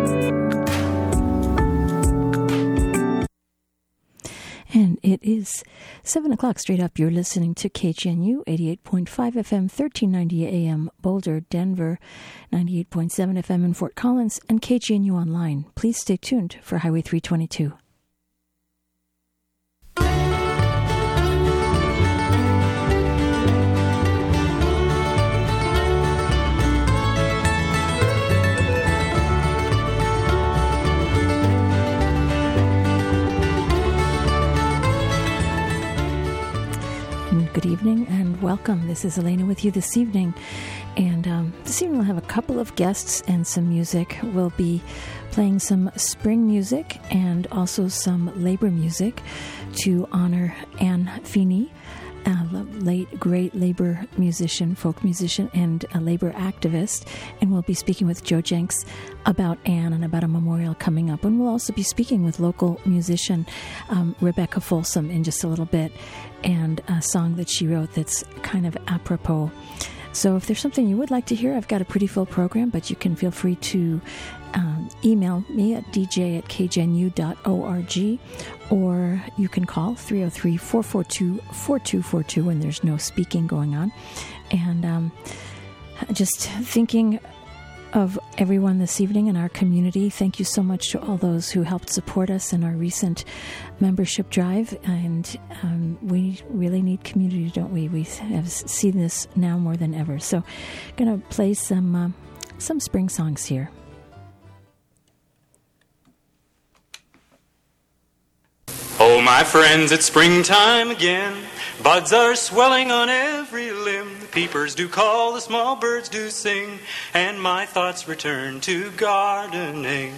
And it is 7 o'clock straight up. You're listening to KGNU 88.5 FM, 1390 AM, Boulder, Denver, 98.7 FM in Fort Collins, and KGNU Online. Please stay tuned for Highway 322. Good evening and welcome. This is Elena with you this evening. And this evening we'll have a couple of guests and some music. We'll be playing some spring music and also some labor music to honor Anne Feeney, the late great labor musician, folk musician, and a labor activist. And we'll be speaking with Joe Jenks about Anne and about a memorial coming up. And we'll also be speaking with local musician Rebecca Folsom in just a little bit, and a song that she wrote that's kind of apropos. So if there's something you would like to hear, I've got a pretty full program, but you can feel free to email me at dj@kgnu.org, or you can call 303-442-4242 when there's no speaking going on. And just thinking of everyone this evening in our community. Thank you so much to all those who helped support us in our recent membership drive. And we really need community, don't we? We have seen this now more than ever. So I'm going to play some spring songs here. Oh, my friends, it's springtime again. Buds are swelling on every limb. The peepers do call, the small birds do sing, and my thoughts return to gardening.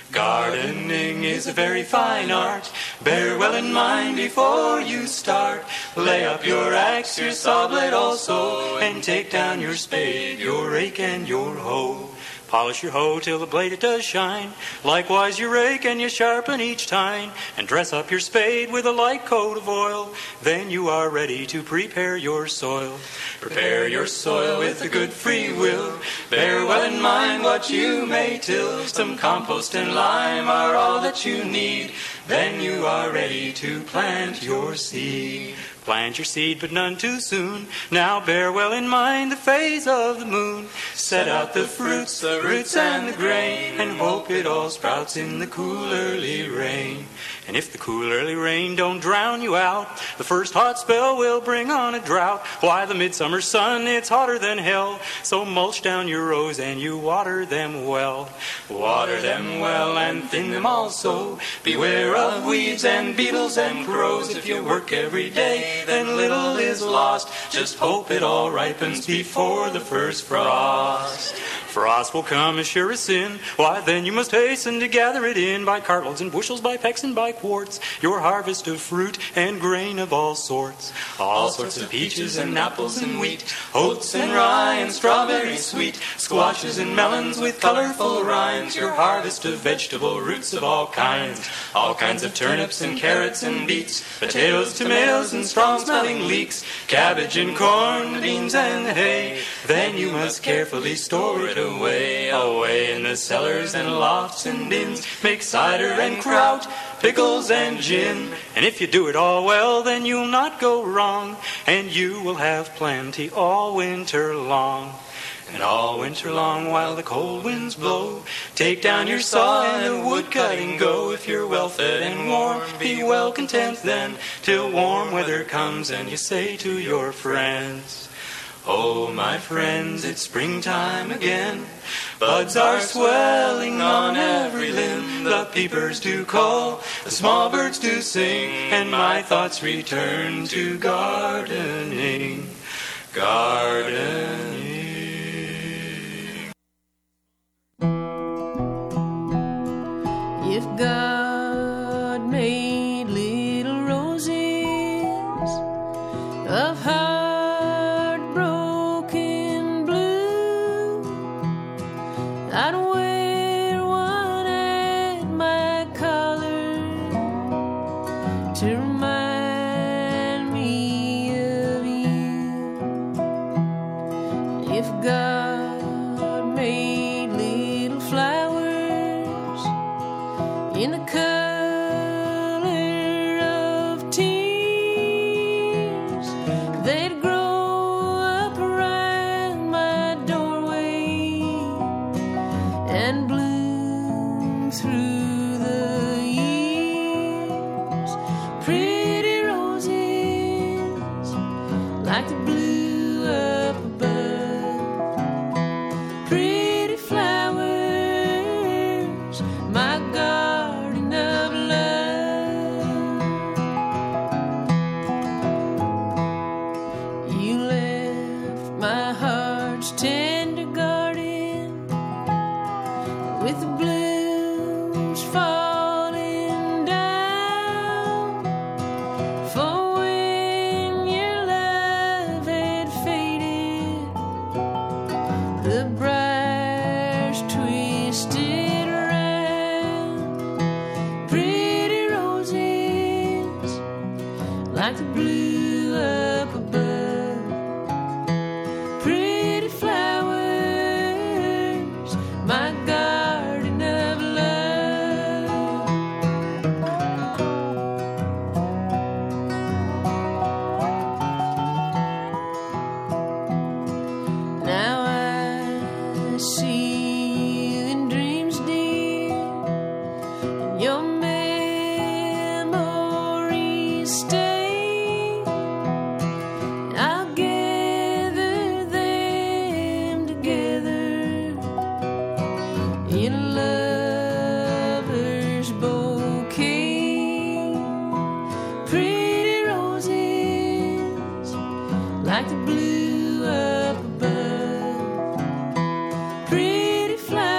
Gardening is a very fine art. Bear well in mind before you start. Lay up your axe, your saw blade also, and take down your spade, your rake, and your hoe. Polish your hoe till the blade it does shine. Likewise your rake, and you sharpen each tine. And dress up your spade with a light coat of oil. Then you are ready to prepare your soil. Prepare your soil with a good free will. Bear well in mind what you may till. Some compost and lime are all that you need. Then you are ready to plant your seed. Plant your seed, but none too soon. Now bear well in mind the phase of the moon. Set out the fruits, the roots, and the grain, and hope it all sprouts in the cool early rain. And if the cool early rain don't drown you out, the first hot spell will bring on a drought. Why, the midsummer sun, it's hotter than hell. So mulch down your rows and you water them well. Water them well and thin them also. Beware of weeds and beetles and crows. If you work every day, then little is lost. Just hope it all ripens before the first frost. Frost will come as sure as sin. Why, then you must hasten to gather it in by cartloads and bushels, by pecks and by quarts. Your harvest of fruit and grain of all sorts. All sorts of peaches and apples and wheat, oats and rye and strawberries sweet, squashes and melons with colorful rinds. Your harvest of vegetable roots of all kinds. All kinds of turnips and carrots and beets, potatoes, tomatoes, and strong-smelling leeks, cabbage and corn, beans and hay. Then you must carefully store it away, away in the cellars and lofts and bins. Make cider and kraut, pickles and gin. And if you do it all well, then you'll not go wrong, and you will have plenty all winter long. And all winter long while the cold winds blow, take down your saw and the wood cutting go. If you're well fed and warm, be well content then, till warm weather comes and you say to your friends, oh, my friends, it's springtime again. Buds are swelling on every limb. The peepers do call, the small birds do sing, and my thoughts return to gardening. Gardening. If God made little roses of heartbroken blue, I'd wear one at my collar to remind me of you. If in the color of tears. They'd grow up around my doorway and bloom through the years. Pretty roses like the blue up above. Pretty flowers, my garden of love. You left my heart's tender garden with the blooms falling down. For when your love had faded, the briars twisted around. Pretty roses like the blue up above. Pretty flowers, my garden of love. Now I see you in dreams, dear, and your memories stay. I'll gather them together in a lover's bouquet. Pretty roses like the blue up above. Pretty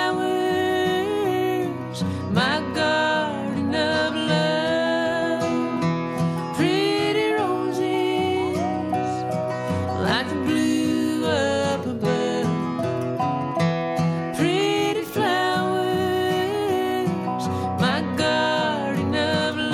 flowers, my garden of love. Pretty roses like the blue up above. Pretty flowers, my garden of love.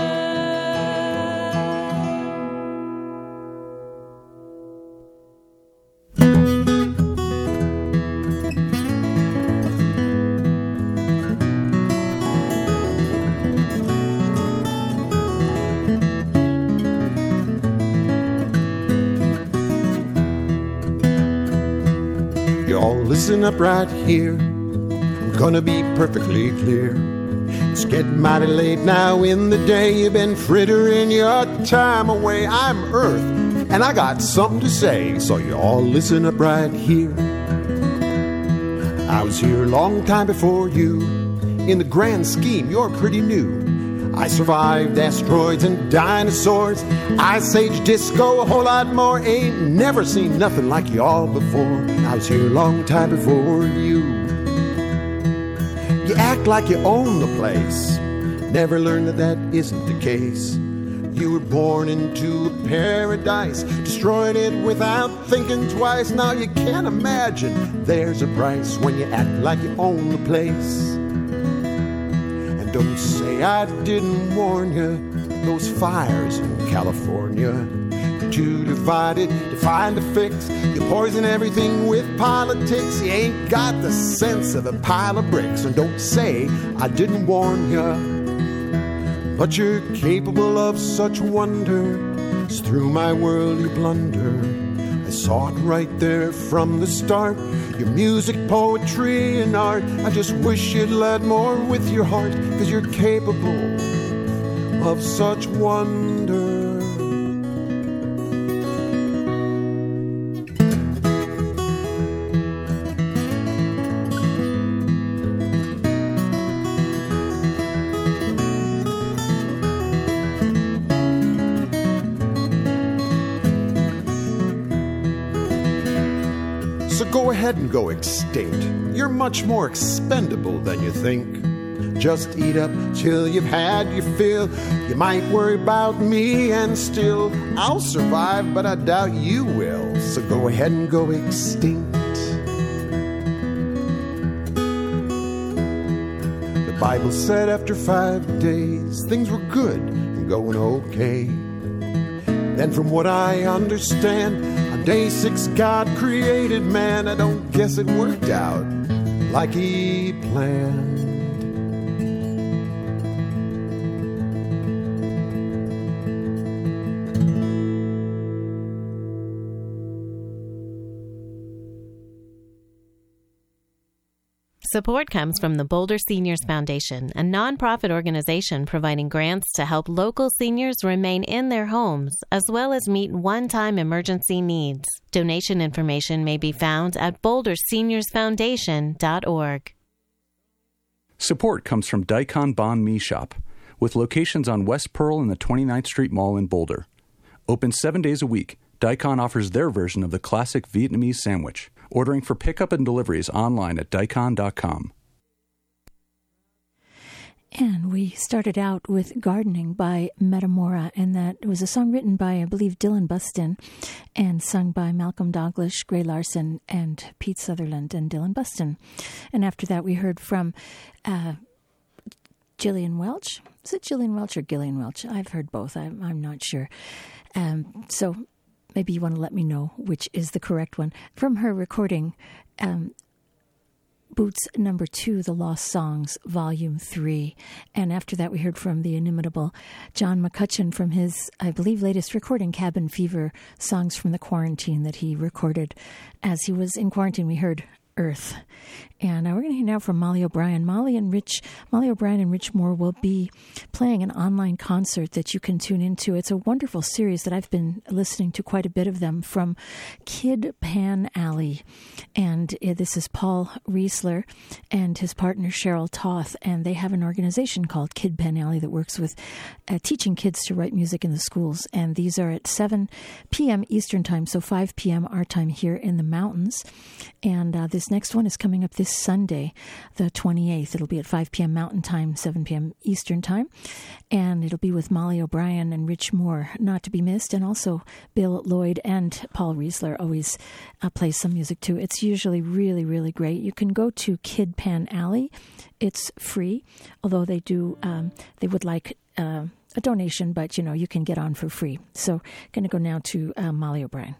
Y'all listen up right here. I'm gonna be perfectly clear. It's getting mighty late now in the day. You've been frittering your time away. I'm Earth, and I got something to say. So y'all listen up right here. I was here a long time before you. In the grand scheme, you're pretty new. I survived asteroids and dinosaurs, Ice Age, disco, a whole lot more. Ain't never seen nothing like y'all before. I was here a long time before you. You act like you own the place. Never learned that that isn't the case. You were born into a paradise, destroyed it without thinking twice. Now you can't imagine there's a price when you act like you own the place. And don't say I didn't warn you. Those fires in California, you're too divided to find a fix. You poison everything with politics. You ain't got the sense of a pile of bricks. And don't say I didn't warn you. But you're capable of such wonder. It's through my world you blunder. I saw it right there from the start. Your music, poetry, and art. I just wish you'd let more with your heart. 'Cause you're capable of such wonder. So go ahead and go extinct. You're much more expendable than you think. Just eat up till you've had your fill. You might worry about me and still I'll survive, but I doubt you will. So go ahead and go extinct. The Bible said after 5 days things were good and going okay. Then from what I understand, on day 6 God created man. I don't guess it worked out like he planned. Support comes from the Boulder Seniors Foundation, a nonprofit organization providing grants to help local seniors remain in their homes, as well as meet one-time emergency needs. Donation information may be found at boulderseniorsfoundation.org. Support comes from Daikon Banh Mi Shop, with locations on West Pearl and the 29th Street Mall in Boulder. Open 7 days a week, Daikon offers their version of the classic Vietnamese sandwich. Ordering for pickup and deliveries online at daikon.com. And we started out with Gardening by Metamora, and that was a song written by, I believe, Dylan Buston, and sung by Malcolm Dalglish, Gray Larson, and Pete Sutherland, and Dylan Buston. And after that, we heard from Gillian Welch. Is it Gillian Welch or Gillian Welch? I've heard both. I'm not sure. So maybe you want to let me know which is the correct one. From her recording, Boots No. 2, The Lost Songs, Volume 3. And after that, we heard from the inimitable John McCutcheon from his, I believe, latest recording, Cabin Fever, Songs from the Quarantine that he recorded as he was in quarantine. We heard Earth. And we're going to hear now from Molly O'Brien. Molly O'Brien and Rich Moore will be playing an online concert that you can tune into. It's a wonderful series that I've been listening to quite a bit of them from Kid Pan Alley. And this is Paul Riesler and his partner Cheryl Toth. And they have an organization called Kid Pan Alley that works with teaching kids to write music in the schools. And these are at 7 p.m. Eastern Time, so 5 p.m. our time here in the mountains. And this next one is coming up this Sunday, the 28th. It'll be at 5 p.m. Mountain Time, 7 p.m. Eastern Time. And it'll be with Molly O'Brien and Rich Moore, not to be missed. And also Bill Lloyd and Paul Riesler always play some music too. It's usually really, really great. You can go to Kid Pan Alley. It's free, although they would like a donation, but you can get on for free. So going to go now to Molly O'Brien.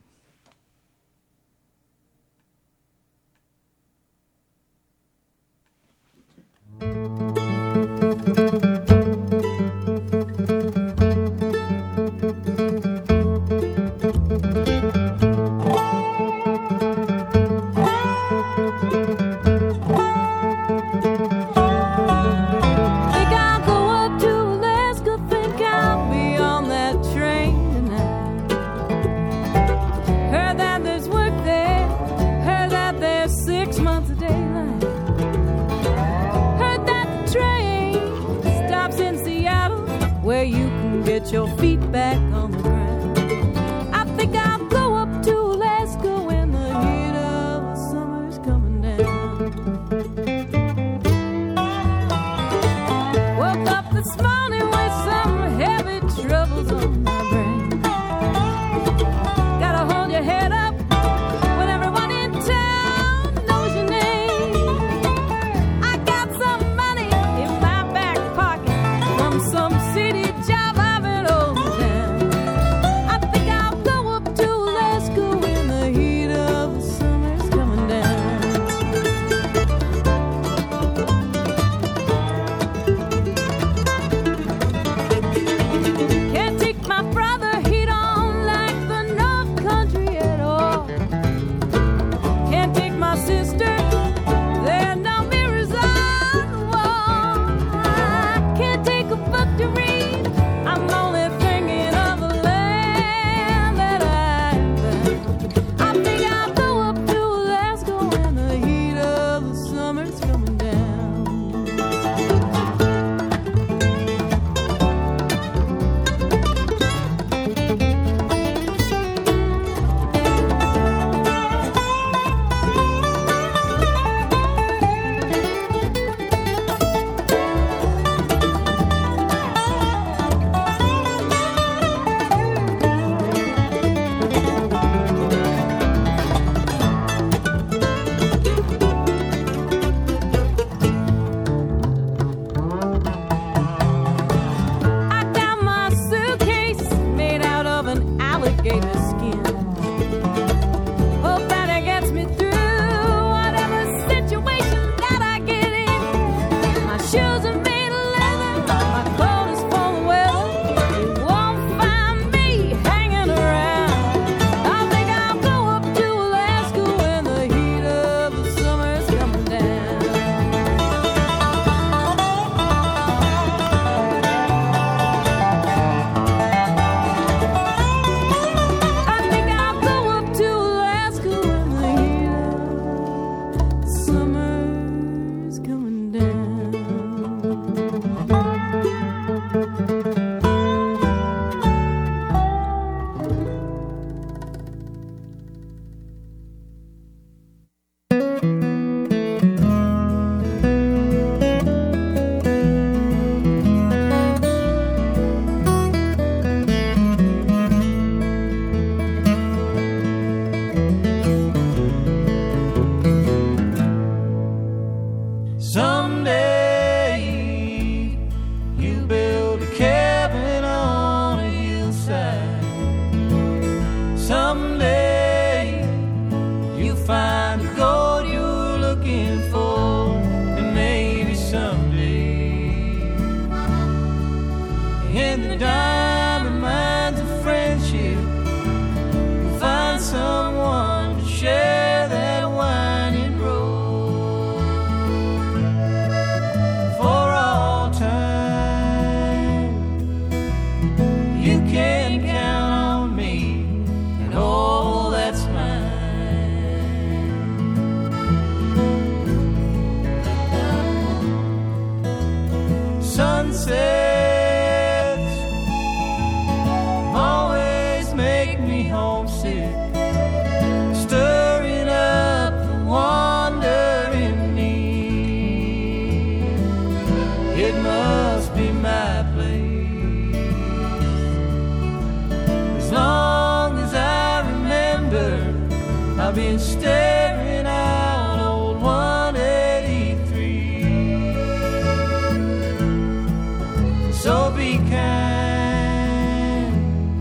Your feet back on the ground. I think I'll go up to Alaska when the heat of summer's coming down. Woke up this morning with some heavy troubles on my brain. Gotta hold your head up when everyone in town knows your name. I got some money in my back pocket from some city job. sunsets always make me homesick, stirring up the wandering need. It must be my place. As long as I remember, I've been staring out old 183. So be kind,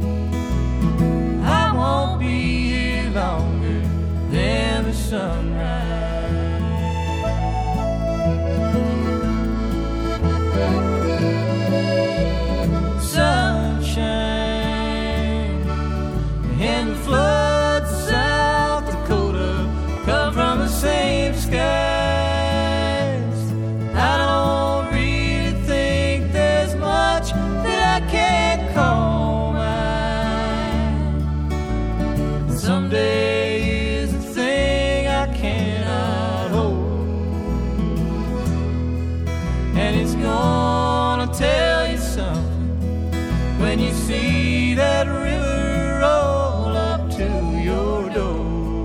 I won't be here longer than the sunrise. Sunshine and the floods of South Dakota come from the same skies. I don't really think there's much that I can't call mine. Someday is a thing I cannot hold, and it's gonna tell you something when you see that river roll up to your door.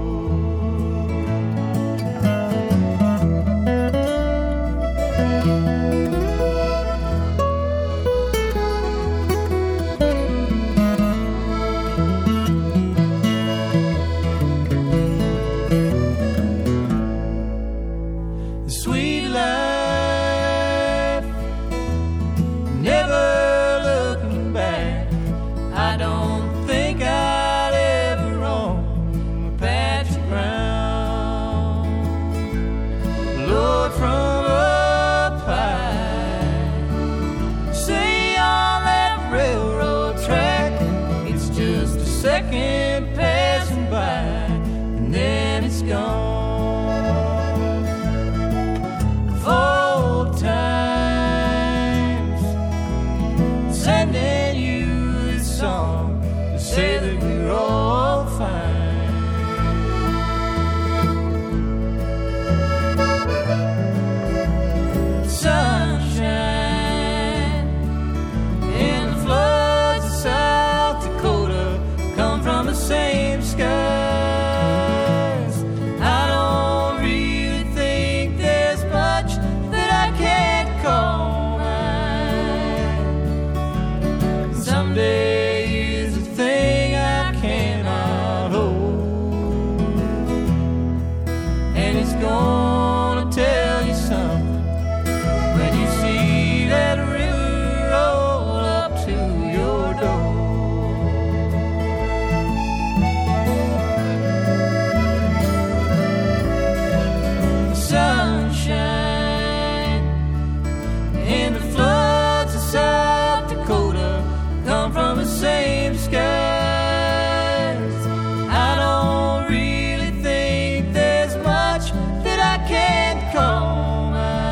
The sweet life, never looking back. I don't think I'd ever own a patch of ground. Lord, from up high, say on that railroad track, it's just a second passing by, and then it's gone. Old times, sending you this song to say that we're all fine. Sunshine and the floods of South Dakota come from the same skies. I don't really think there's much that I can't call mine. Someday is a thing I cannot hold, and it's gonna tell you something when you see that river roll up to your door. Sunshine and the floods of South Dakota come from the same skies. I don't really think there's much that I can't call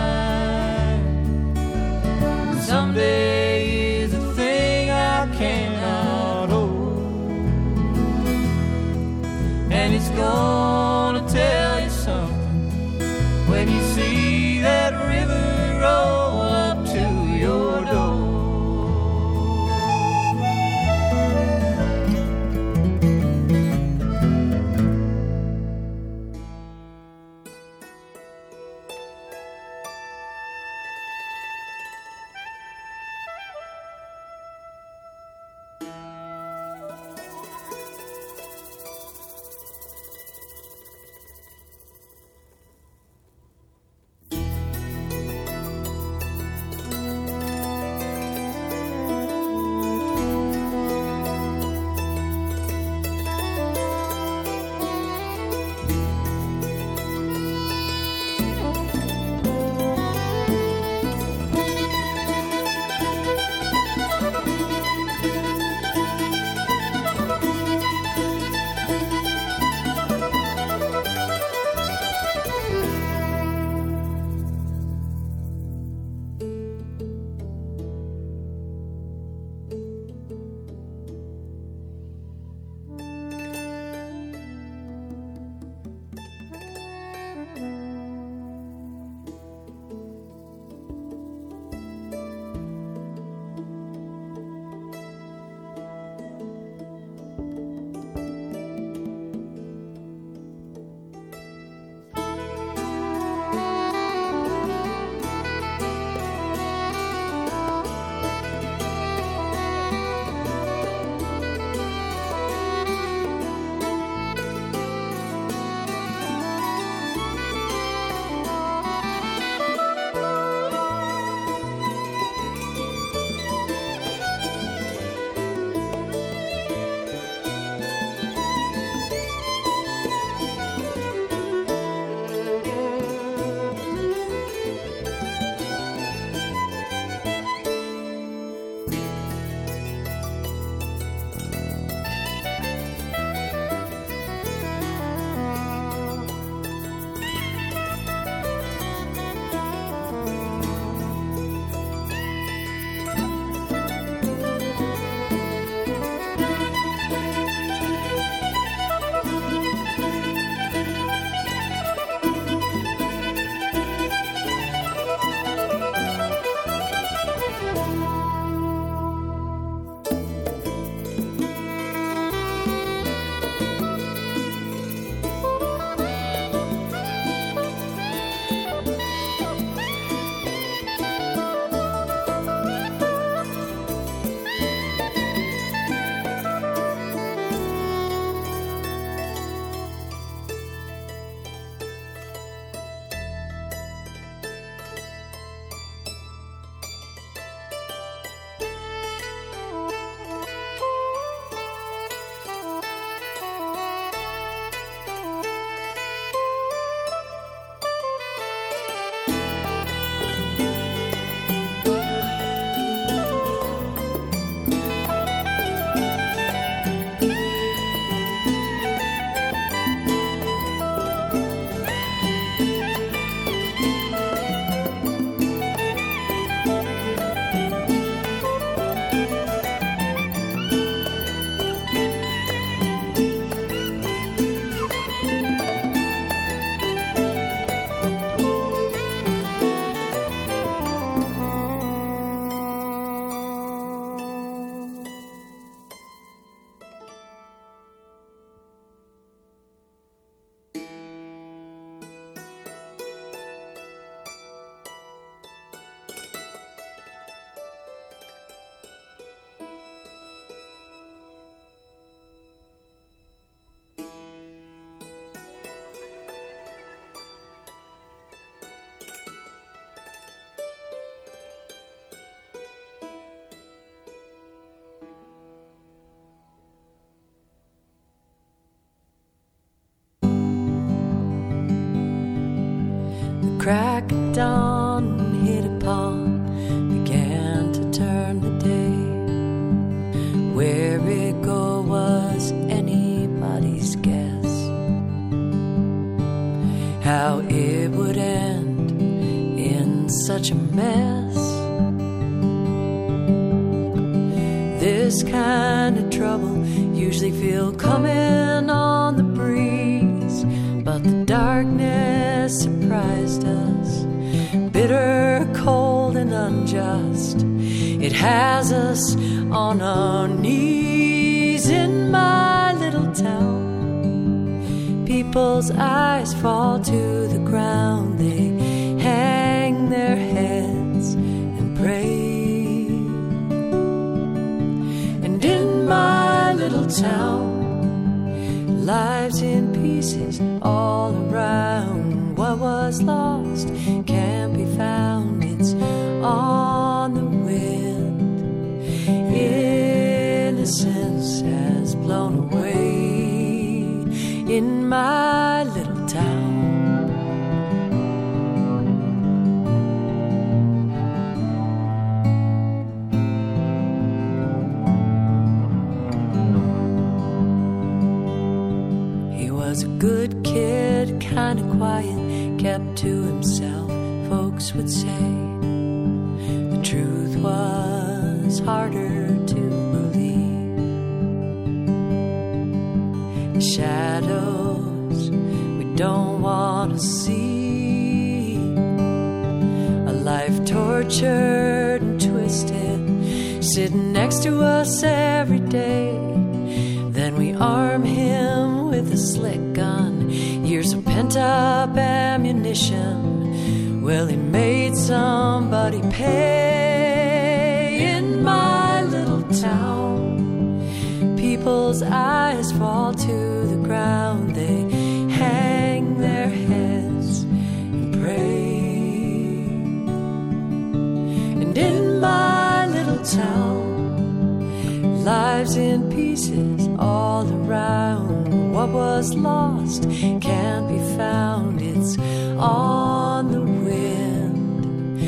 mine. Someday is a thing I cannot hold, and it's gonna tell you something when you see that river roll up to crack of dawn hit upon, began to turn the day. Where it go was anybody's guess. How it would end in such a mess. This kind of trouble usually feel coming on the breeze, but the darkness surprised us, bitter, cold, and unjust. It has us on our knees in my little town. People's eyes fall to the ground, they hang their heads and pray. And in my little town, lives in pieces all around. What was lost can't be found, it's on the wind. Innocence has blown away in my little town. He was a good kid, kind of quiet, kept to himself, folks would say. The truth was harder to believe. The shadows we don't want to see. A life tortured and twisted, sitting next to us every day. Then we arm him with a slick gun, years of pent-up ammunition. Well, he made somebody pay in my little town. People's eyes fall to the ground, they hang their heads and pray. And in my little town, lives in pieces all around. What was lost can't be found, it's on the wind.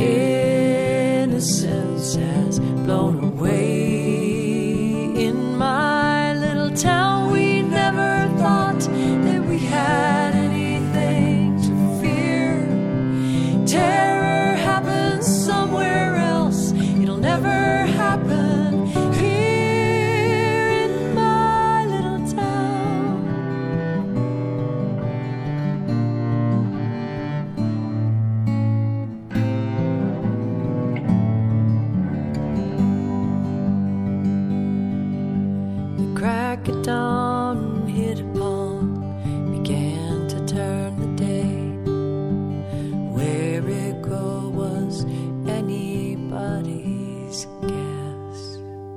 Innocence has blown away in my little town. We never thought that we had anything to fear. Terror happens somewhere else, it'll never happen here in my little town. The crack of dawn hit upon, began to turn the day. Where it go was anybody's guess.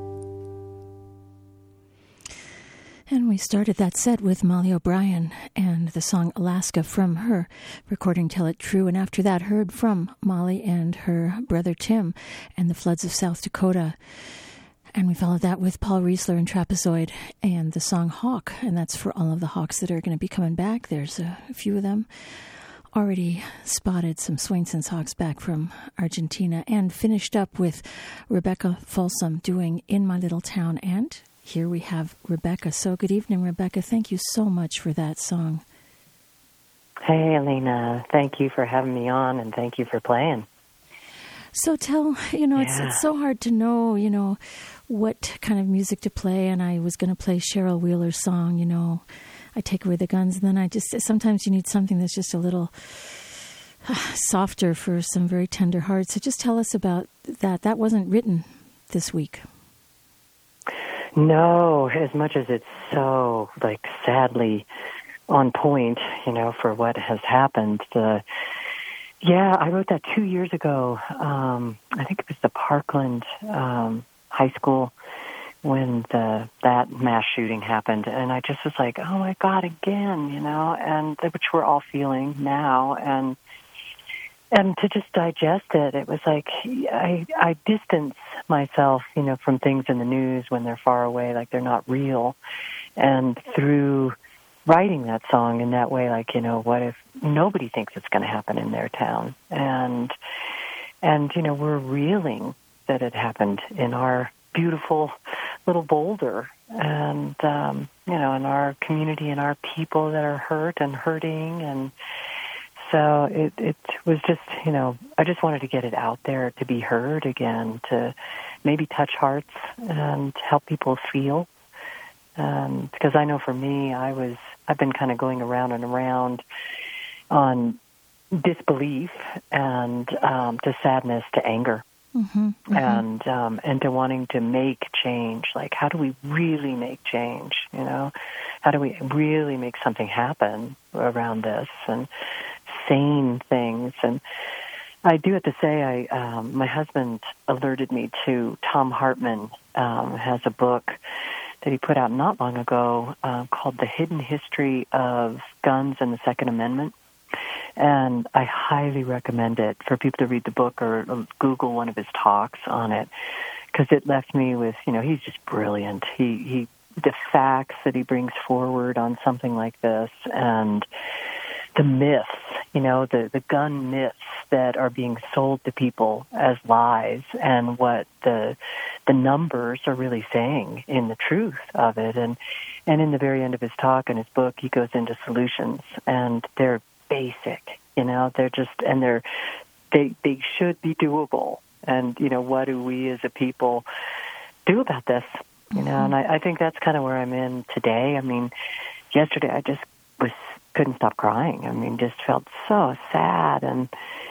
And we started that set with Molly O'Brien and the song Alaska from her recording Tell It True. And after that, heard from Molly and her brother Tim and the Floods of South Dakota. And we followed that with Paul Riesler and Trapezoid and the song Hawk. And that's for all of the Hawks that are going to be coming back. There's a few of them. Already spotted some Swainson's Hawks back from Argentina. And finished up with Rebecca Folsom doing In My Little Town. And here we have Rebecca. So good evening, Rebecca. Thank you so much for that song. Hey, Elena. Thank you for having me on, and thank you for playing. So tell, it's so hard to know, what kind of music to play. And I was going to play Cheryl Wheeler's song, I Take Away the Guns. And then sometimes you need something that's just a little softer for some very tender hearts. So just tell us about that. That wasn't written this week. No, as much as it's so, sadly on point, for what has happened. I wrote that 2 years ago. I think it was the Parkland High School when that mass shooting happened. And I just was like, oh, my God, again, and which we're all feeling now. And to just digest it, it was like I distance myself, from things in the news when they're far away, like they're not real. And through writing that song in that way, like, what if nobody thinks it's going to happen in their town? And we're reeling that it happened in our beautiful little Boulder, and, in our community and our people that are hurt and hurting. And so it was just, I just wanted to get it out there to be heard again, to maybe touch hearts and help people feel. Because I know for me, I've been kind of going around and around on disbelief and to sadness, to anger, and to wanting to make change. Like, how do we really make change? How do we really make something happen around this, and sane things? And I do have to say, my husband alerted me to Tom Hartman has a book that he put out not long ago called The Hidden History of Guns and the Second Amendment. And I highly recommend it for people to read the book or Google one of his talks on it, because it left me with, he's just brilliant. He the facts that he brings forward on something like this, and the myths, the gun myths that are being sold to people as lies, and what the numbers are really saying in the truth of it. And in the very end of his talk and his book, he goes into solutions, and they're basic, they're just, and they should be doable. And, what do we as a people do about this? And I think that's kind of where I'm in today. I mean, yesterday I just couldn't stop crying. I mean, just felt so sad. And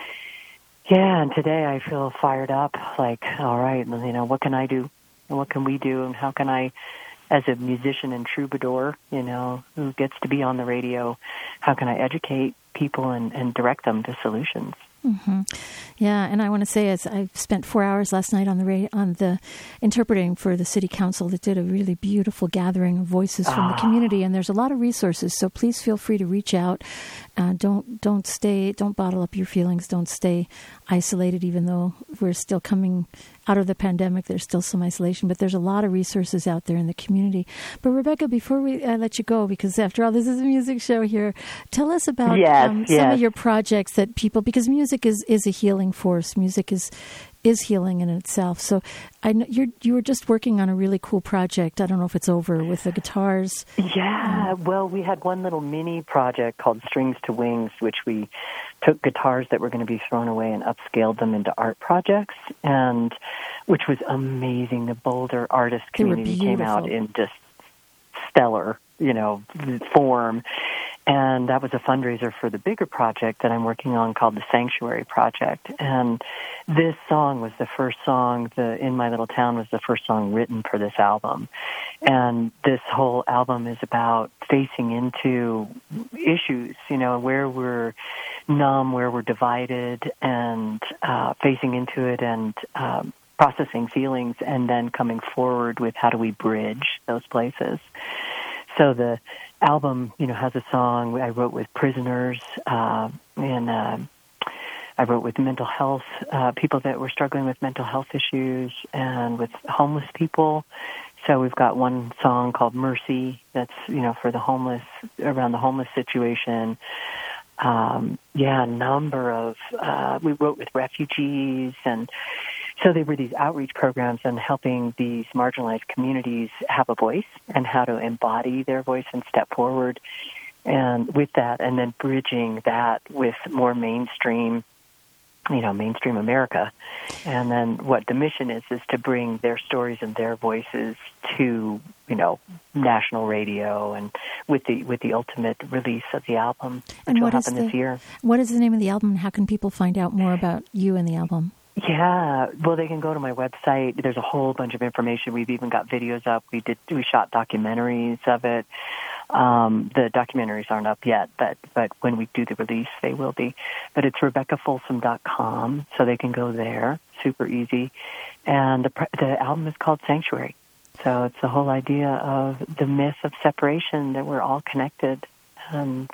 today I feel fired up, like, all right, what can I do? What can we do? And how can I, as a musician and troubadour, who gets to be on the radio, how can I educate people and direct them to solutions? Mm-hmm. Yeah, and I want to say, as I spent 4 hours last night on the interpreting for the city council that did a really beautiful gathering of voices from the community, and there's a lot of resources. So please feel free to reach out. Don't bottle up your feelings. Don't stay isolated, even though we're still coming out of the pandemic. There's still some isolation, but there's a lot of resources out there in the community. But Rebecca, before we let you go, because after all, this is a music show here, tell us about some of your projects that people, because music is a healing force. Music is healing in itself. So I know you were just working on a really cool project. I don't know if it's over with the guitars. Yeah, well, we had one little mini project called Strings to Wings, which we took guitars that were going to be thrown away and upscaled them into art projects, and which was amazing. The Boulder artist community came out in just stellar, form. And that was a fundraiser for the bigger project that I'm working on called the Sanctuary Project. And this song was the first song, In My Little Town was the first song written for this album. And this whole album is about facing into issues, where we're numb, where we're divided, and facing into it and processing feelings, and then coming forward with how do we bridge those places. So the album, has a song I wrote with prisoners, and I wrote with mental health, people that were struggling with mental health issues, and with homeless people. So we've got one song called Mercy that's, for the homeless, around the homeless situation. A number of, we wrote with refugees, and so they were these outreach programs on helping these marginalized communities have a voice and how to embody their voice and step forward. And with that, and then bridging that with more mainstream America. And then what the mission is to bring their stories and their voices to, national radio, and with the ultimate release of the album, which will happen this year. What is the name of the album, and how can people find out more about you and the album? Yeah, well, they can go to my website. There's a whole bunch of information. We've even got videos up. We shot documentaries of it. The documentaries aren't up yet, but when we do the release, they will be. But it's RebeccaFolsom.com, so they can go there. Super easy. And the album is called Sanctuary. So it's the whole idea of the myth of separation, that we're all connected. And,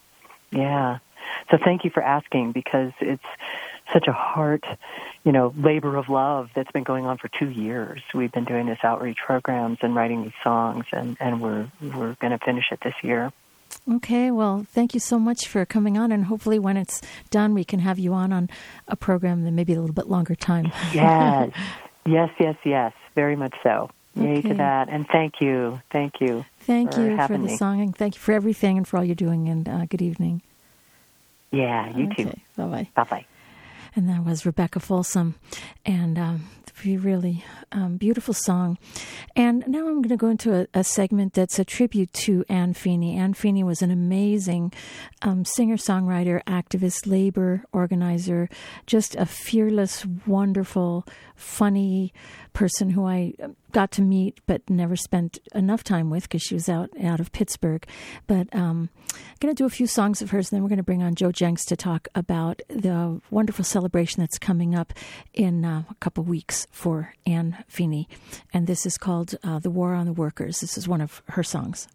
So thank you for asking, because it's such a heart, labor of love that's been going on for 2 years. We've been doing this outreach programs and writing these songs, and we're going to finish it this year. Okay, well, thank you so much for coming on, and hopefully when it's done, we can have you on a program that maybe a little bit longer time. Yes, yes, very much so. Yay to that, and thank you. Thank you for the song, and thank you for everything and for all you're doing, and good evening. Yeah, you too. Bye-bye. Bye-bye. And that was Rebecca Folsom, and really beautiful song. And now I'm going to go into a segment that's a tribute to Anne Feeney. Anne Feeney was an amazing singer-songwriter, activist, labor organizer, just a fearless, wonderful, funny person who I got to meet but never spent enough time with because she was out of Pittsburgh. But I'm going to do a few songs of hers, and then we're going to bring on Joe Jenks to talk about the wonderful celebration that's coming up in a couple weeks for Anne Feeney. And this is called The War on the Workers. This is one of her songs.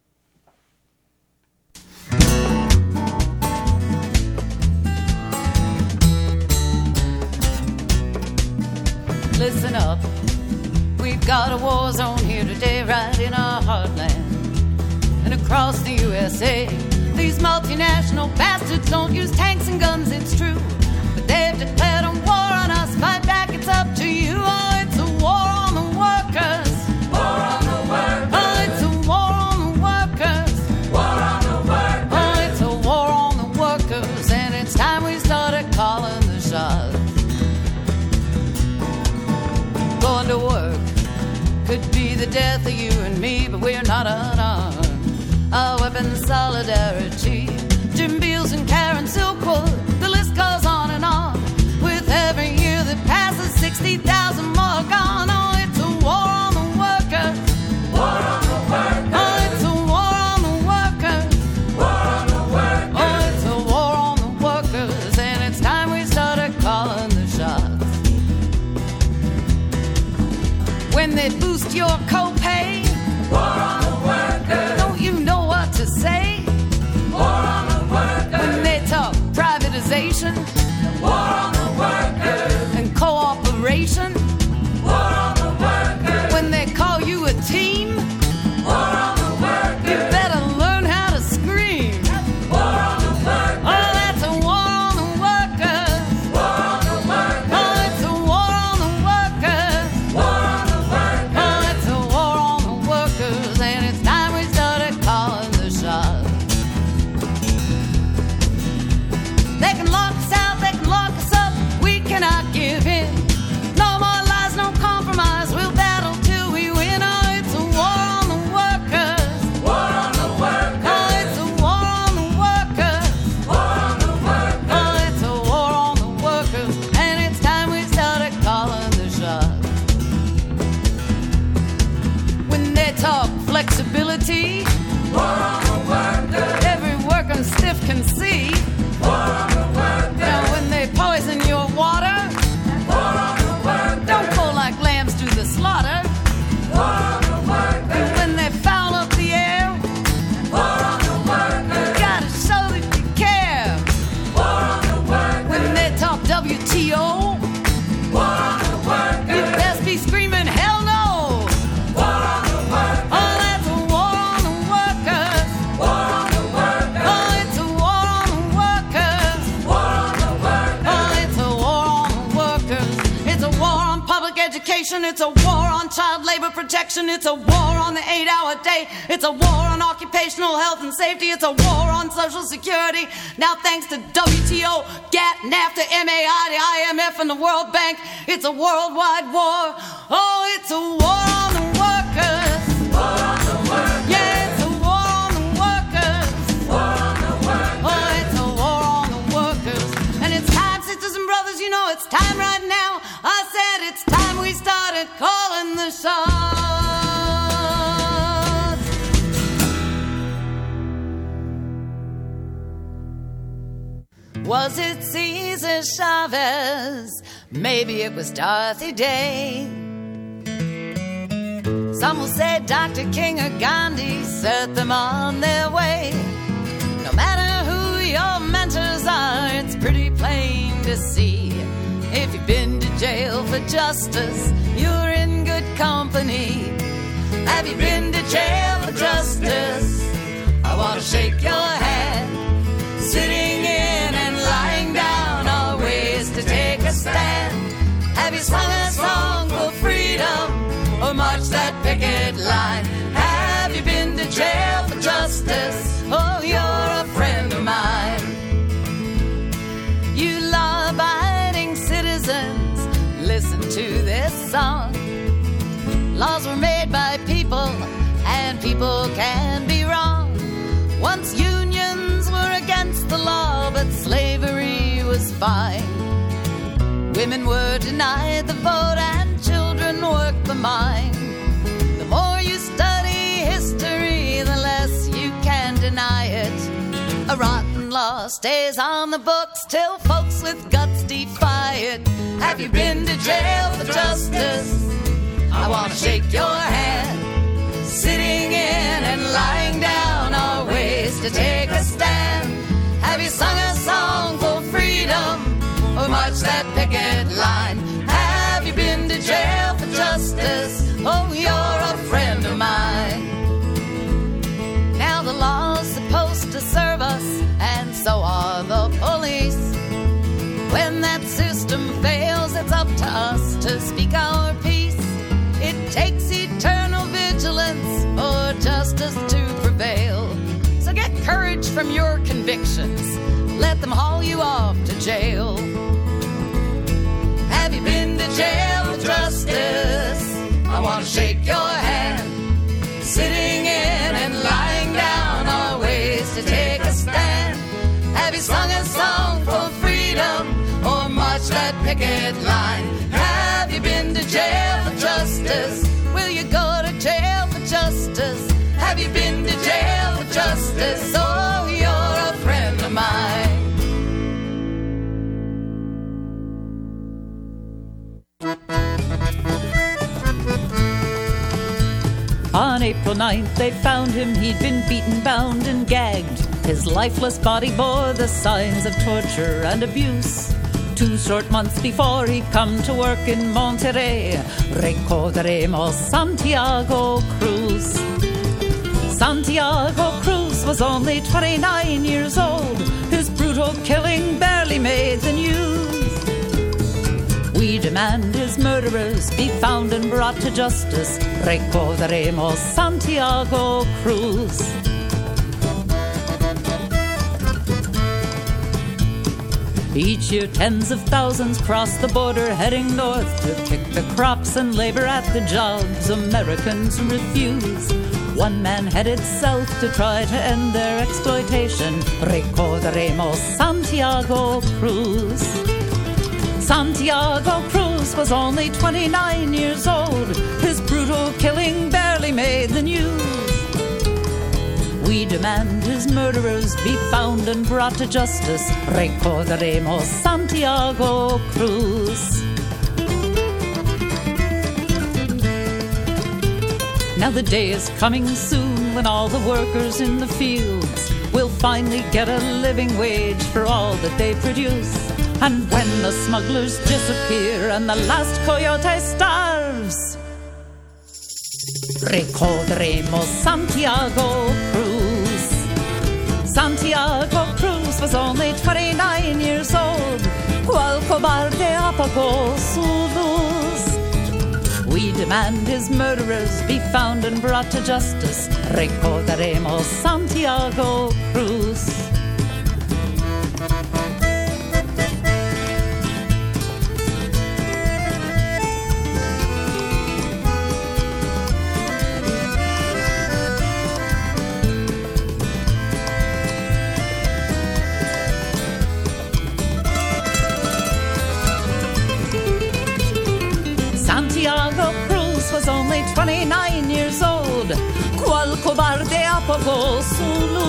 Listen up, we've got a war zone here today, right in our heartland. And across the USA, these multinational bastards don't use tanks and guns, it's true. But they've declared a war on us, fight back, it's up to you. Oh, it's a war on the workers. War on the workers. Oh, it's a war on the workers. War on the workers. Oh, it's a war on the workers. And it's time we started calling the shots. Going to work could be the death of you and me, but we're not unarmed. Our weapons, solidarity. Jim Beals and Karen Silkwood, the list goes on and on. With every year that passes, 60,000 more gone. Oh, it's a war on the workers. War on the workers. Oh, it's a war on the workers. War on the workers. Oh, it's a war on the workers. And it's time we started calling the shots. When they boost your copay, war on the workers. Don't you know what to say? War on the workers. When they talk privatization, war on the workers. And cooperation, war on the workers. When they call you a team, war on the workers. You better learn how to scream. War on the workers. Oh, that's a war on the workers. War on the workers. Oh, it's a war on the workers. War on the workers. Oh, it's a war on the workers. And it's time we started calling the shots. They can lock us out, they can lock us up. We cannot give in. No more lies, no compromise. We'll battle till we win. Oh, it's a war on the workers. War on the workers. Oh, it's a war on the workers. War on the workers. Oh, it's a war on the workers. And it's time we started calling the shots. When they talk flexibility, war on the workers. Every working stiff can see. War on the workers. Now when they poison your water, war on the workers. Don't go like lambs to the slaughter. War on the workers. And when they foul up the air, war on the workers. You gotta show that you care. War on the workers. When they talk WTO, war on the workers. You best be screaming hell no. War on the workers. Oh, that's a war on the workers. War on the workers. Oh, it's a war on the workers. War on the workers. Oh, it's a war on the workers. It's a war on public education. It's a war on child labor protection. It's a war on the 8-hour day. It's a war on occupational health and safety. It's a war on Social Security. Now thanks to WTO, GATT, NAFTA, MAI, the IMF, and the World Bank, it's a worldwide war. Oh, it's a war on the workers. War on the workers. Yeah, it's a war on the workers. War on the workers. Oh, it's a war on the workers. And it's time, sisters and brothers, you know it's time right now. I said it's time we started calling the shots. Was it Cesar Chavez? Maybe it was Dorothy Day. Some will say Dr. King or Gandhi set them on their way. No matter who your mentors are, it's pretty plain to see. If you've been to jail for justice, you're in good company. Have you been to jail for justice? I want to shake your hand. Sitting in and lying down are ways to take a stand. Have you sung a song for freedom or marched that picket line? Have you been to jail for justice? Oh, you're a friend of mine. You law-abiding citizens, listen to this song. Laws were made by people, and people can be wrong. Once unions were against the law, but slavery was fine. Women were denied the vote, and children worked the mine. The more you study history, the less you can deny it. A rotten law stays on the books till folks with guts defy it. Have you been to jail for justice? I want to shake your hand. Sitting in and lying down are ways to take a stand. Have you sung a song for freedom or marched that picket line? Have you been to jail for justice? Oh, you're a friend of mine. Now the law's supposed to serve us, and so are the police. When that system fails, it's up to us to speak our piece. It takes eternal vigilance for justice to prevail. So get courage from your convictions. Let them haul you off to jail. Have you been to jail for justice? I want to shake your hand. Sitting in and lying down are ways to take a stand. Have you sung a song for freedom or marched that picket line? Have you been to jail for justice? Will you go to jail for justice? Have you been to jail for justice? Oh, you're a friend of mine. On April 9th they found him, he'd been beaten, bound and gagged. His lifeless body bore the signs of torture and abuse. 2 short months before he'd come to work in Monterrey, recordaremos Santiago Cruz. Santiago Cruz was only 29 years old. His brutal killing barely made the news. We demand his murderers be found and brought to justice. Recordaremos Santiago Cruz. Each year tens of thousands cross the border heading north to pick the crops and labor at the jobs Americans refuse. One man headed south to try to end their exploitation. Recordaremos Santiago Cruz. Santiago Cruz was only 29 years old. His brutal killing barely made the news. We demand his murderers be found and brought to justice. Recordaremos Santiago Cruz. Now the day is coming soon when all the workers in the fields will finally get a living wage for all that they produce. And when the smugglers disappear and the last coyote starves, recordaremos Santiago Cruz. Santiago Cruz was only 29 years old. Cual cobarde apagó su luz. We demand his murderers be found and brought to justice. Recordaremos Santiago Cruz. Santiago Cruz was only 29 years old. Cual cobarde apagó su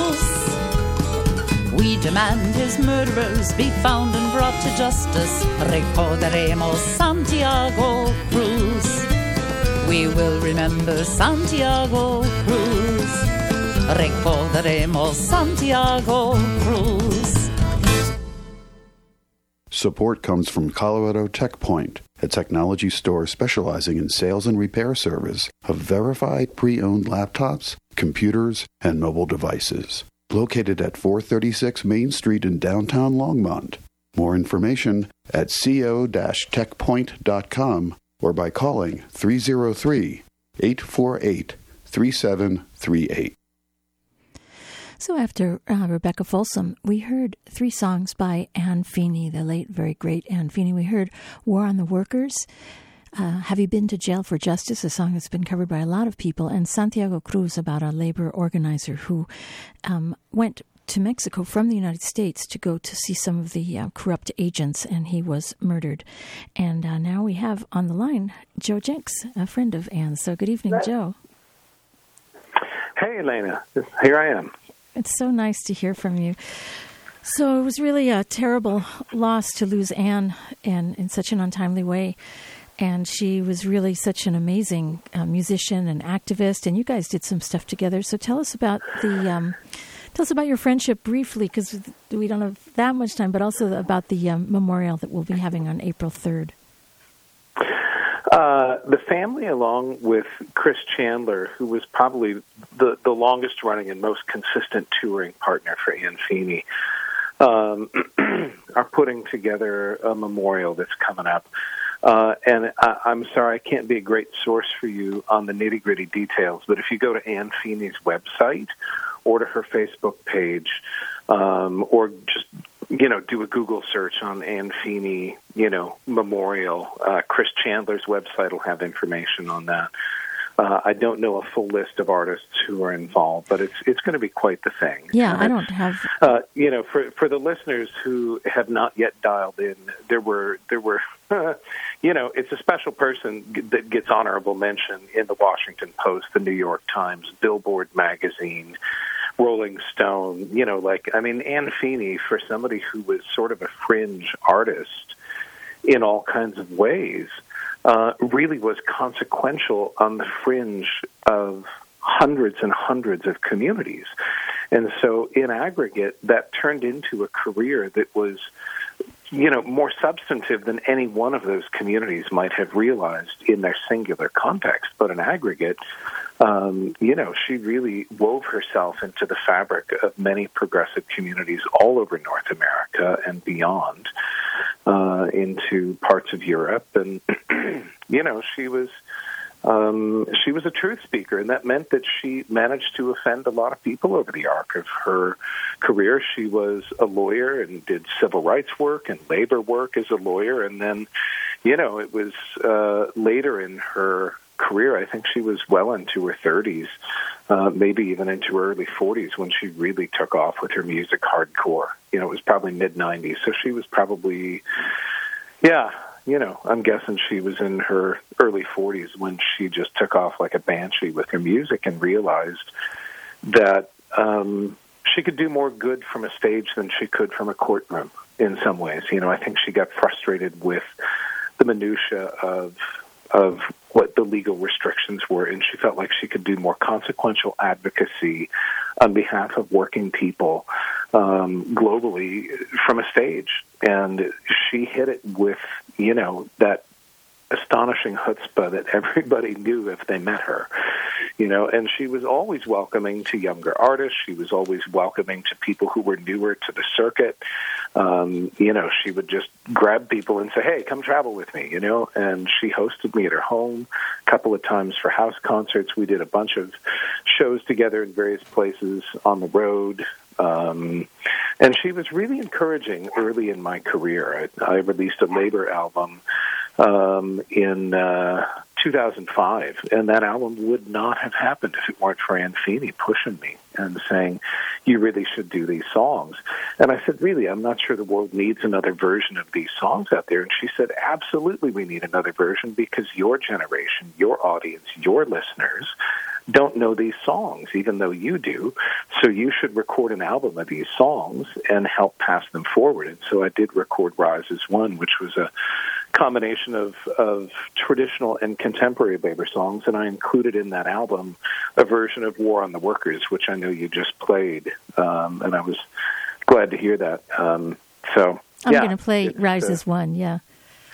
luz. We demand his murderers be found and brought to justice. Recordaremos Santiago Cruz. We will remember Santiago Cruz. Recordaremos Santiago Cruz. Support comes from Colorado Tech Point. a technology store specializing in sales and repair service of verified pre-owned laptops, computers, and mobile devices. Located at 436 Main Street in downtown Longmont. More information at co-techpoint.com or by calling 303-848-3738. So after Rebecca Folsom, we heard 3 songs by Anne Feeney, the late, very great Anne Feeney. We heard War on the Workers, Have You Been to Jail for Justice, a song that's been covered by a lot of people, and Santiago Cruz, about a labor organizer who went to Mexico from the United States to go to see some of the corrupt agents, and he was murdered. And now we have on the line Joe Jenks, a friend of Anne's. So good evening, Joe. Hey, Elena. Here I am. It's so nice to hear from you. So it was really a terrible loss to lose Anne in such an untimely way. And she was really such an amazing musician and activist, and you guys did some stuff together. So tell us about tell us about your friendship briefly, because we don't have that much time, but also about the memorial that we'll be having on April 3rd. The family, along with Chris Chandler, who was probably the longest running and most consistent touring partner for Anne Feeney, are putting together a memorial that's coming up. And I'm sorry, I can't be a great source for you on the nitty-gritty details, but if you go to Anne Feeney's website or to her Facebook page, or just, do a Google search on Anne Feeney, memorial, Chris Chandler's website will have information on that. I don't know a full list of artists who are involved, but it's going to be quite the thing. Yeah, I don't have. For the listeners who have not yet dialed in, there were, it's a special person that gets honorable mention in the Washington Post, the New York Times, Billboard magazine, Rolling Stone. Anne Feeney, for somebody who was sort of a fringe artist in all kinds of ways, really was consequential on the fringe of hundreds and hundreds of communities. And so in aggregate, that turned into a career that was, more substantive than any one of those communities might have realized in their singular context. But in aggregate, she really wove herself into the fabric of many progressive communities all over North America and beyond, into parts of Europe. And, she was a truth speaker, and that meant that she managed to offend a lot of people over the arc of her career. She was a lawyer and did civil rights work and labor work as a lawyer, and then, it was later in her career, I think she was well into her 30s, maybe even into her early 40s when she really took off with her music hardcore. It was probably mid-90s, so she was probably, I'm guessing she was in her early 40s when she just took off like a banshee with her music and realized that she could do more good from a stage than she could from a courtroom in some ways. I think she got frustrated with the minutia of what the legal restrictions were, and she felt like she could do more consequential advocacy on behalf of working people globally from a stage. And she hit it with, that astonishing chutzpah that everybody knew if they met her, and she was always welcoming to younger artists. She was always welcoming to people who were newer to the circuit. She would just grab people and say, hey, come travel with me, and she hosted me at her home a couple of times for house concerts. We did a bunch of shows together in various places on the road. And she was really encouraging early in my career. I released a labor album in 2005, and that album would not have happened if it weren't for Anne Feeney pushing me and saying, you really should do these songs. And I said, really, I'm not sure the world needs another version of these songs out there. And she said, absolutely, we need another version because your generation, your audience, your listeners don't know these songs, even though you do. So you should record an album of these songs and help pass them forward. And so I did record Rise as One, which was a combination of traditional and contemporary labor songs, and I included in that album a version of War on the Workers, which I know you just played, and I was glad to hear that. I'm going to play Rise as One, yeah.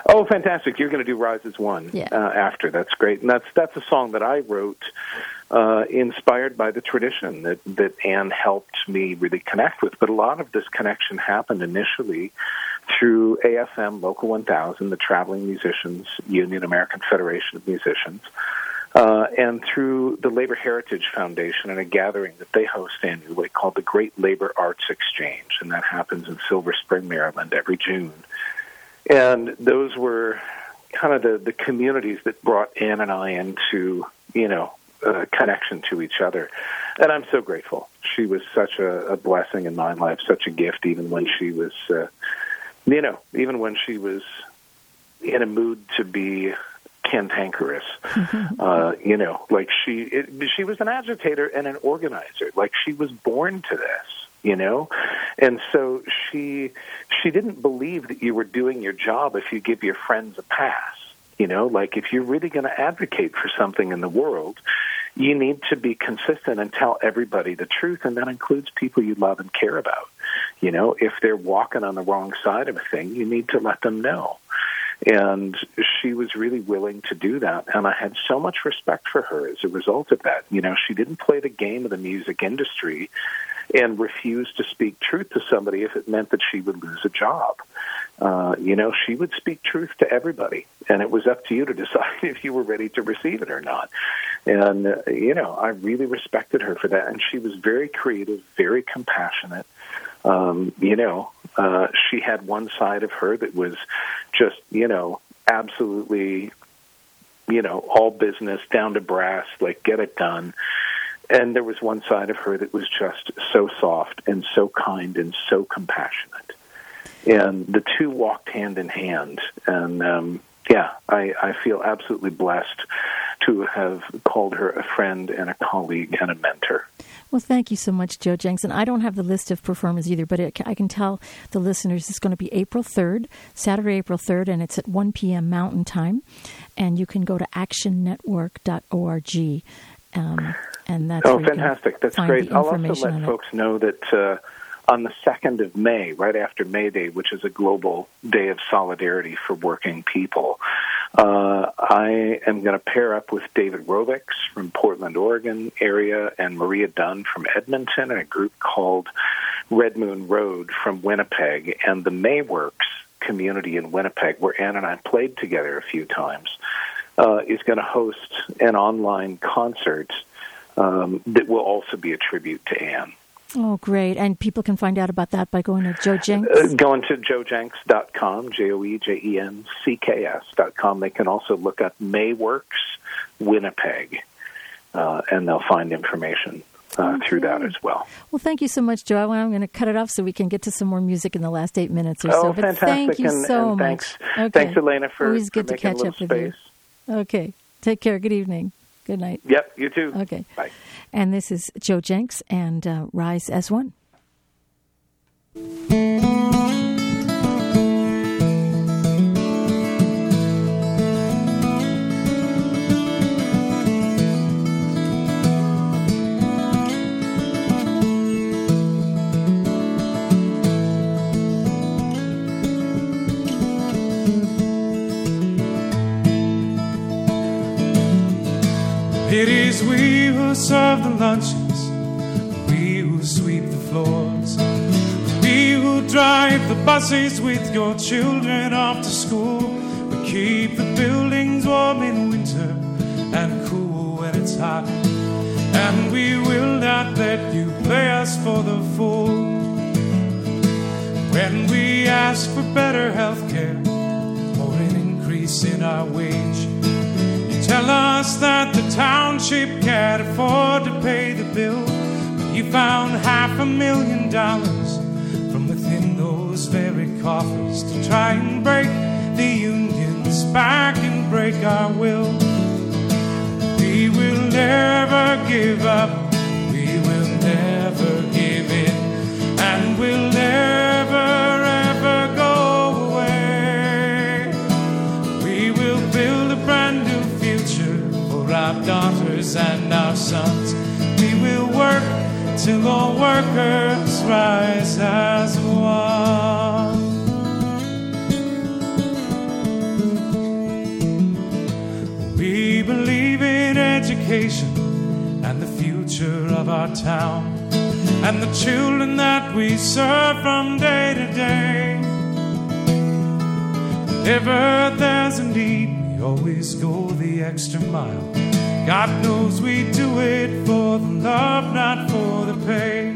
Oh, fantastic. You're going to do Rise as One after. That's great. And that's a song that I wrote inspired by the tradition that Ann helped me really connect with. But a lot of this connection happened initially through AFM Local 1000, the Traveling Musicians Union, American Federation of Musicians, and through the Labor Heritage Foundation and a gathering that they host annually called the Great Labor Arts Exchange, and that happens in Silver Spring, Maryland, every June. And those were kind of the communities that brought Ann and I into, connection to each other. And I'm so grateful. She was such a blessing in my life, such a gift, even when she was, even when she was in a mood to be cantankerous. Like she was an agitator and an organizer. Like she was born to this, And so she didn't believe that you were doing your job if you give your friends a pass. Like if you're really going to advocate for something in the world, you need to be consistent and tell everybody the truth, and that includes people you love and care about. If they're walking on the wrong side of a thing, you need to let them know. And she was really willing to do that, and I had so much respect for her as a result of that. She didn't play the game of the music industry and refused to speak truth to somebody if it meant that she would lose a job. She would speak truth to everybody, and it was up to you to decide if you were ready to receive it or not. And, I really respected her for that, and she was very creative, very compassionate. She had one side of her that was just, absolutely, all business, down to brass, like get it done. And there was one side of her that was just so soft and so kind and so compassionate. And the two walked hand in hand. And, I feel absolutely blessed to have called her a friend and a colleague and a mentor. Well, thank you so much, Joe Jencks. And I don't have the list of performers either, but I can tell the listeners it's going to be April 3rd, Saturday, April 3rd, and it's at 1 p.m. Mountain Time. And you can go to actionnetwork.org. And that's fantastic. That's great. I'll also let folks know that on the 2nd of May, right after May Day, which is a global day of solidarity for working people, I am going to pair up with David Rovix from Portland, Oregon area, and Maria Dunn from Edmonton, and a group called Red Moon Road from Winnipeg, and the Mayworks community in Winnipeg, where Ann and I played together a few times, is going to host an online concert that will also be a tribute to Ann. Oh, great. And people can find out about that by going to Joe Jencks? Going to joejencks.com, JoeJencks.com. They can also look up Mayworks Winnipeg, and they'll find information through that as well. Well, thank you so much, Joe. I'm going to cut it off so we can get to some more music in the last 8 minutes or so. Oh, fantastic. Thank you so much. Thanks. Okay. Thanks, Elena, for always good to making catch a up with space. you. Okay. Take care. Good evening. Good night. Yep, you too. Okay. Bye. And this is Joe Jencks and Rise as One. It is we who serve the lunches, we who sweep the floors, we who drive the buses with your children off to school. We keep the buildings warm in winter and cool when it's hot, and we will not let you play us for the fool. When we ask for better health care or an increase in our wage, tell us that the township can't afford to pay the bill. But you found $500,000 from within those very coffers to try and break the union's back and break our will. We will never give up, we will never give in, and we'll never ever go away. We will build a brand new for our daughters and our sons. We will work till all workers rise as one. education and the future of our town, and the children that we serve from day to day. Whenever there's a need, we always go the extra mile. God knows we do it for the love, not for the pay.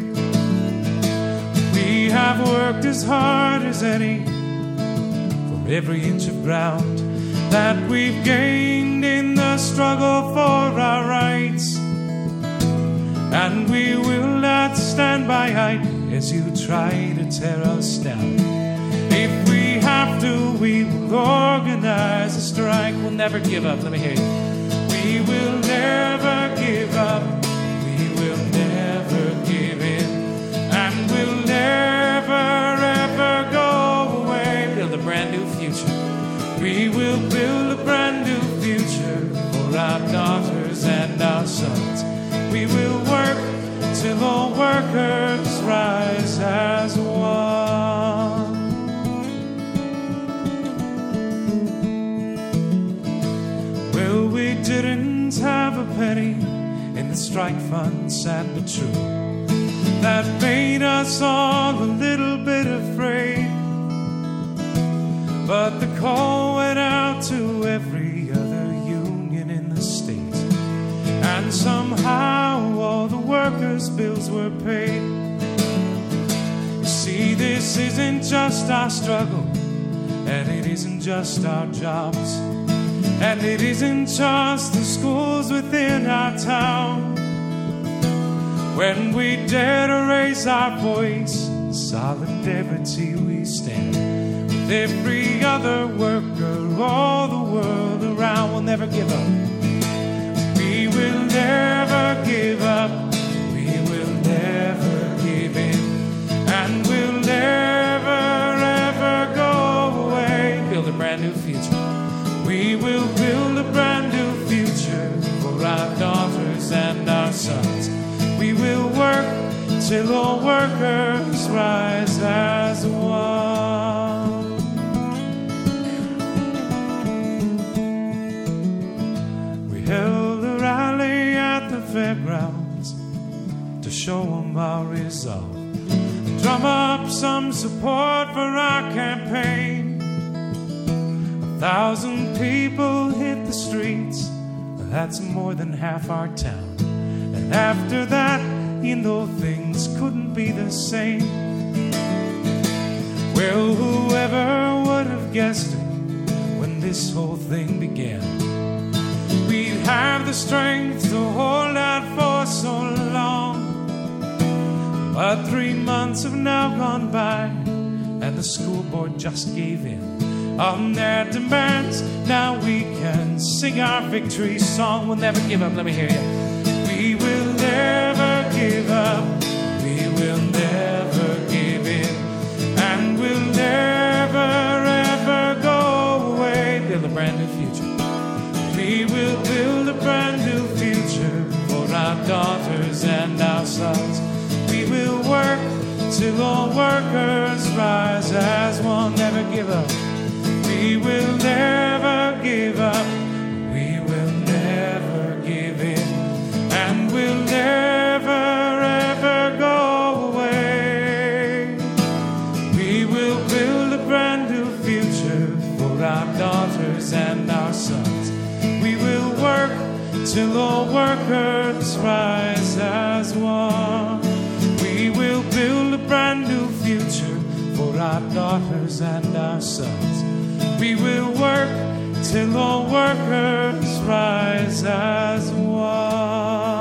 We have worked as hard as any for every inch of ground that we've gained in the struggle for our rights. And we will not stand by idly as you try to tear us down. If we have to, we will organize a strike. We'll never give up. Let me hear you. We will never give up. We will never give in. And we'll never, ever go away. Build a brand new future. We will build a brand new future for our daughters and our sons. We will work till all workers rise as one. Well, we didn't have a penny in the strike fund, sad but true. That made us all a little bit afraid. But the call went out to every other union in the state, and somehow all the workers' bills were paid. You see, this isn't just our struggle, and it isn't just our jobs, and it isn't just the schools within our town. When we dare to raise our voice, in solidarity we stand with every other worker all the world around. We'll never give up. We will never give up. We will never give in. And we'll never, ever go away. Build a brand new future. We will build a brand new future for our daughters and our sons. We will work till all workers rise as one. We held a rally at the fairgrounds to show them our resolve, drum up some support for our campaign. 1,000 people hit the streets, that's more than half our town. And after that, you know, things couldn't be the same. Well, whoever would have guessed it when this whole thing began? We'd have the strength to hold out for so long. But 3 months have now gone by, and the school board just gave in on their demands. Now we can sing our victory song. We'll never give up. Let me hear you. We will never give up. We will never give in. And we'll never, ever go away. Build a brand new future. We will build a brand new future for our daughters and our sons. We will work till all workers rise as one. Never give up. We will never give up. We will never give in. And we'll never, ever go away. We will build a brand new future for our daughters and our sons. We will work till all workers rise as one. We will build a brand new future for our daughters and our sons. We will work till all workers rise as one.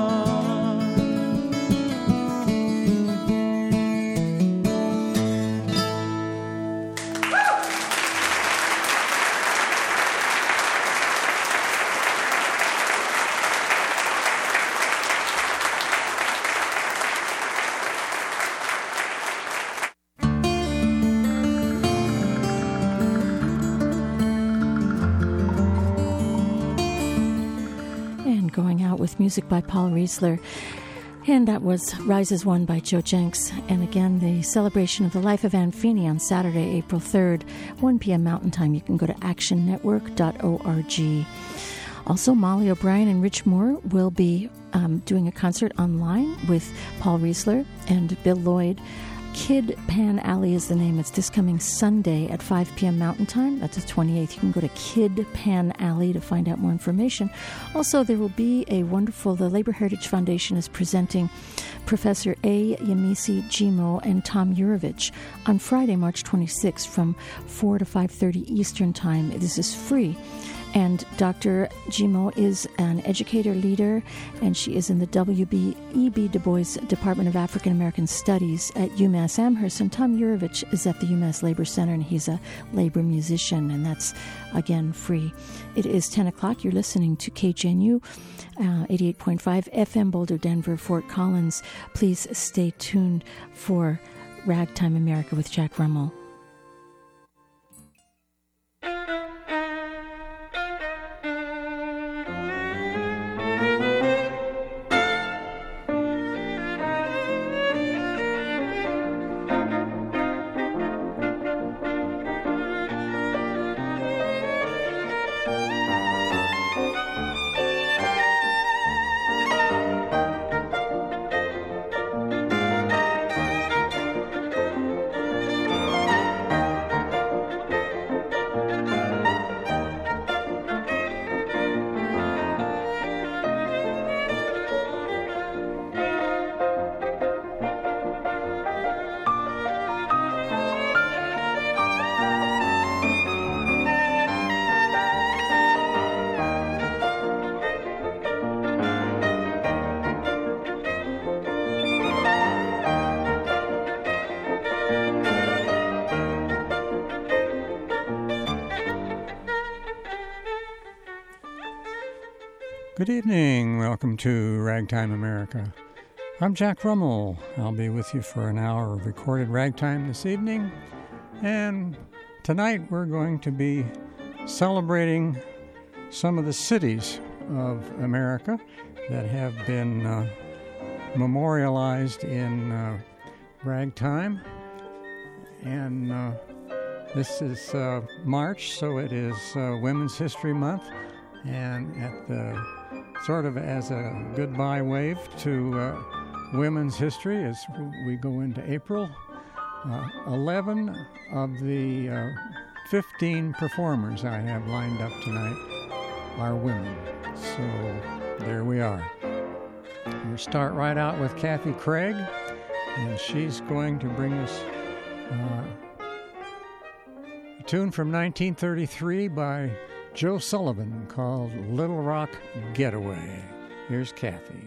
With music by Paul Riesler, and that was Rise as One by Joe Jenks. And again, the celebration of the life of Anne Feeney on Saturday, April 3rd, 1 p.m. Mountain Time. You can go to actionnetwork.org. Also, Molly O'Brien and Rich Moore will be doing a concert online with Paul Riesler and Bill Lloyd. Kid Pan Alley is the name. It's this coming Sunday at 5 p.m. Mountain Time. That's the 28th. You can go to Kid Pan Alley to find out more information. Also, there will be the Labor Heritage Foundation is presenting Professor A. Yemisi Jimo and Tom Urovich on Friday, March 26th from 4 to 5:30 Eastern Time. This is free. And Dr. Jimo is an educator leader, and she is in the W.E.B. Du Bois Department of African American Studies at UMass Amherst. And Tom Urovich is at the UMass Labor Center, and he's a labor musician, and that's, again, free. It is 10 o'clock. You're listening to KGNU, 88.5 FM, Boulder, Denver, Fort Collins. Please stay tuned for Ragtime America with Jack Rummel. Good evening. Welcome to Ragtime America. I'm Jack Rummel. I'll be with you for an hour of recorded ragtime this evening. And tonight we're going to be celebrating some of the cities of America that have been memorialized in ragtime. And this is March, so it is Women's History Month. And at the sort of as a goodbye wave to women's history as we go into April, 11 of the 15 performers I have lined up tonight are women. So there we are. We'll start right out with Kathy Craig, and she's going to bring us a tune from 1933 by Joe Sullivan called Little Rock Getaway. Here's Kathy.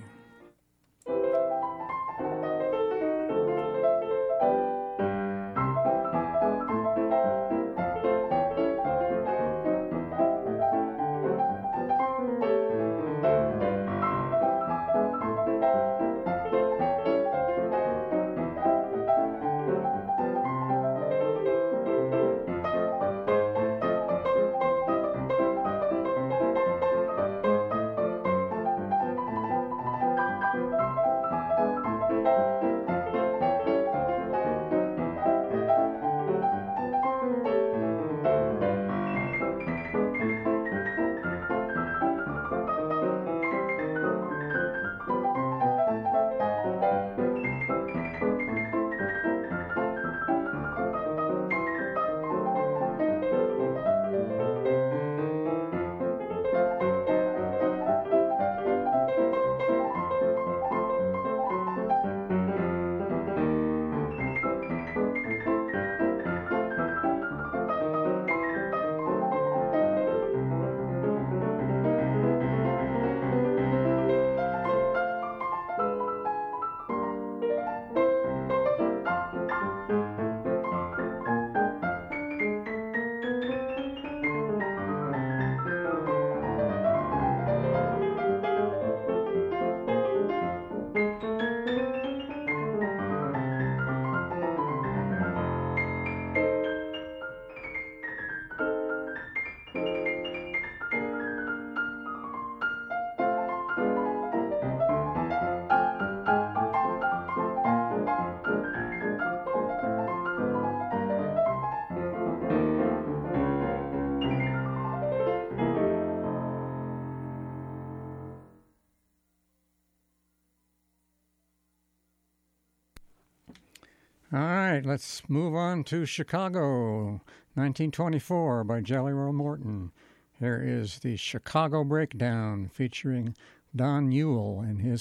All right, let's move on to Chicago, 1924 by Jelly Roll Morton. Here is the Chicago Breakdown featuring Don Ewell and his